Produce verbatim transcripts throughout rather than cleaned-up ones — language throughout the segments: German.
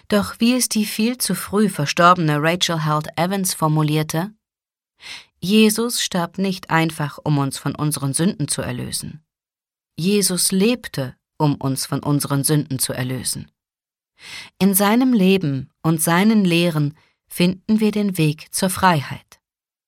Doch wie es die viel zu früh verstorbene Rachel Held Evans formulierte: Jesus starb nicht einfach, um uns von unseren Sünden zu erlösen. Jesus lebte, um uns von unseren Sünden zu erlösen. In seinem Leben und seinen Lehren finden wir den Weg zur Freiheit.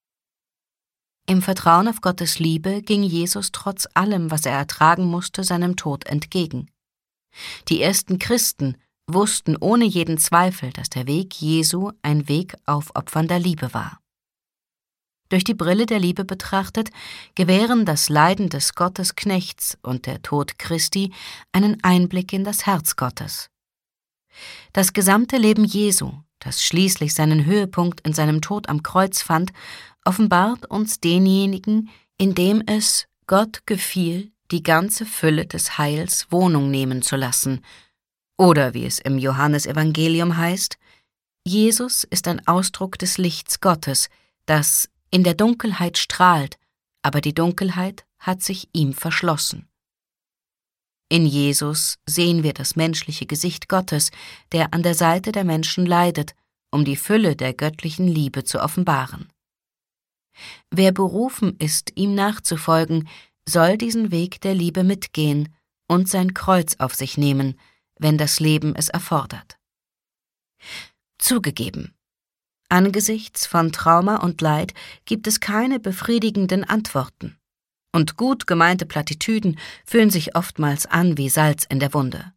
Im Vertrauen auf Gottes Liebe ging Jesus trotz allem, was er ertragen musste, seinem Tod entgegen. Die ersten Christen wussten ohne jeden Zweifel, dass der Weg Jesu ein Weg aufopfernder Liebe war. Durch die Brille der Liebe betrachtet, gewähren das Leiden des Gottesknechts und der Tod Christi einen Einblick in das Herz Gottes. Das gesamte Leben Jesu, das schließlich seinen Höhepunkt in seinem Tod am Kreuz fand, offenbart uns denjenigen, in dem es Gott gefiel, die ganze Fülle des Heils Wohnung nehmen zu lassen. Oder wie es im Johannesevangelium heißt: Jesus ist ein Ausdruck des Lichts Gottes, das in der Dunkelheit strahlt, aber die Dunkelheit hat sich ihm verschlossen. In Jesus sehen wir das menschliche Gesicht Gottes, der an der Seite der Menschen leidet, um die Fülle der göttlichen Liebe zu offenbaren. Wer berufen ist, ihm nachzufolgen, soll diesen Weg der Liebe mitgehen und sein Kreuz auf sich nehmen, wenn das Leben es erfordert. Zugegeben, angesichts von Trauma und Leid gibt es keine befriedigenden Antworten. Und gut gemeinte Plattitüden fühlen sich oftmals an wie Salz in der Wunde.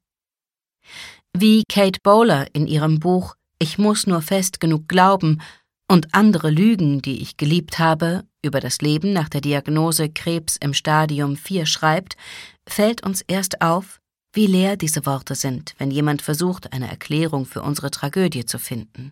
Wie Kate Bowler in ihrem Buch »Ich muss nur fest genug glauben« und andere Lügen, die ich geliebt habe, über das Leben nach der Diagnose Krebs im Stadium vier schreibt, fällt uns erst auf, wie leer diese Worte sind, wenn jemand versucht, eine Erklärung für unsere Tragödie zu finden.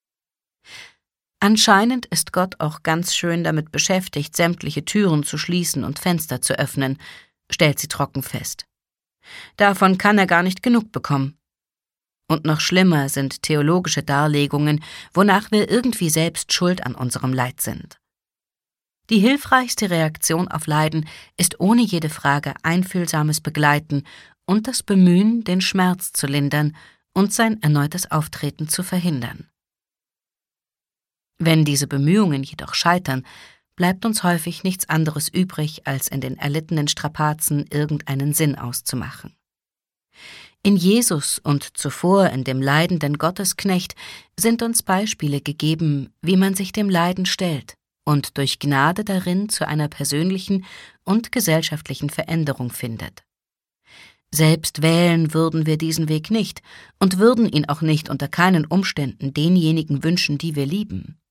Anscheinend ist Gott auch ganz schön damit beschäftigt, sämtliche Türen zu schließen und Fenster zu öffnen, stellt sie trocken fest. Davon kann er gar nicht genug bekommen. Und noch schlimmer sind theologische Darlegungen, wonach wir irgendwie selbst schuld an unserem Leid sind. Die hilfreichste Reaktion auf Leiden ist ohne jede Frage einfühlsames Begleiten und das Bemühen, den Schmerz zu lindern und sein erneutes Auftreten zu verhindern. Wenn diese Bemühungen jedoch scheitern, bleibt uns häufig nichts anderes übrig, als in den erlittenen Strapazen irgendeinen Sinn auszumachen. In Jesus und zuvor in dem leidenden Gottesknecht sind uns Beispiele gegeben, wie man sich dem Leiden stellt und durch Gnade darin zu einer persönlichen und gesellschaftlichen Veränderung findet. Selbst wählen würden wir diesen Weg nicht und würden ihn auch nicht unter keinen Umständen denjenigen wünschen, die wir lieben.